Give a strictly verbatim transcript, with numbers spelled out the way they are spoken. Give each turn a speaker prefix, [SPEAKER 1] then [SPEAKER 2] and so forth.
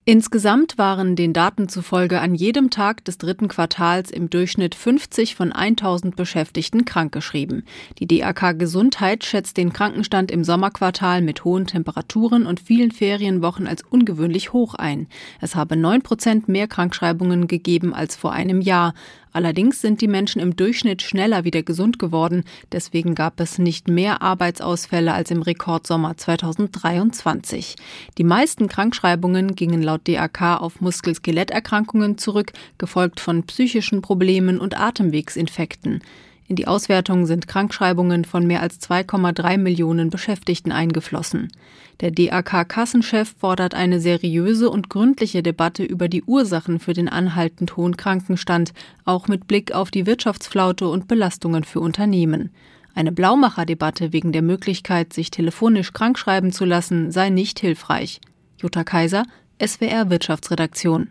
[SPEAKER 1] Insgesamt waren den Daten zufolge an jedem Tag des dritten Quartals im Durchschnitt fünfzig von tausend Beschäftigten krankgeschrieben. Die D A K Gesundheit schätzt den Krankenstand im Sommerquartal mit hohen Temperaturen und vielen Ferienwochen als ungewöhnlich hoch ein. Es habe neun Prozent mehr Krankschreibungen gegeben als vor einem Jahr. Allerdings sind die Menschen im Durchschnitt schneller wieder gesund geworden. Deswegen gab es nicht mehr Arbeitsausfälle als im Rekordsommer zweitausenddreiundzwanzig. Die meisten Krankschreibungen gingen laut D A K auf Muskel-Skeletterkrankungen zurück, gefolgt von psychischen Problemen und Atemwegsinfekten. In die Auswertung sind Krankschreibungen von mehr als zwei Komma drei Millionen Beschäftigten eingeflossen. Der D A K-Kassenchef fordert eine seriöse und gründliche Debatte über die Ursachen für den anhaltend hohen Krankenstand, auch mit Blick auf die Wirtschaftsflaute und Belastungen für Unternehmen. Eine Blaumacher-Debatte wegen der Möglichkeit, sich telefonisch krankschreiben zu lassen, sei nicht hilfreich. Jutta Kaiser, S W R Wirtschaftsredaktion.